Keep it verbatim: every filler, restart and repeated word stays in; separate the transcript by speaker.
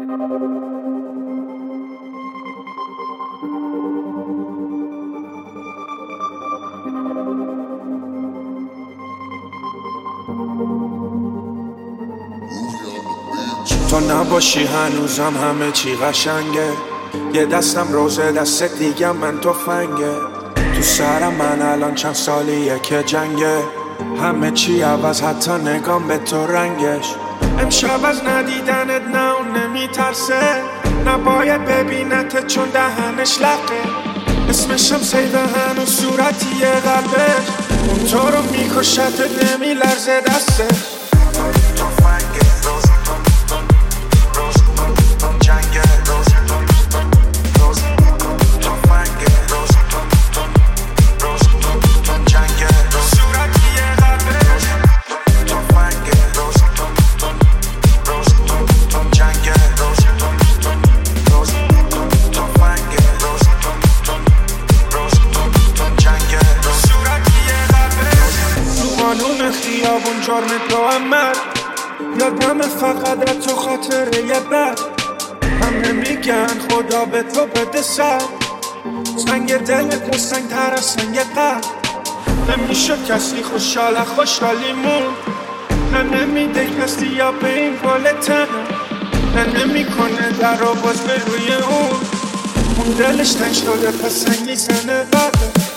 Speaker 1: تو نباشی هنوزم همه چی قشنگه، یه دستم روزه دست دیگه من تفنگه. تو سرم من الان چند سالیه که جنگه، همه چی عوض حتی نگام به تو رنگش. امشب از ندیدنت نه اون نمیترسه، نباید ببینت چون دهنش لقه. اسمشم سیده هنوز صورتیه قلبش، اون تو رو میکشت نمی لرزه دستش. قانون خیابون جرم تو عمر، یادم فقط از تو خاطره یه بر. همه میگن خدا به تو بده سر، سنگ دلت مستنگ تر از سنگ قلب. نمیشه کسی خوشحال خوشحالی مون، نه نمیده کسی یا به این گل تنم، نه نمیکنه در رو باز به روی اون. اون دلش تنگ شده پس سنگی زنه بده.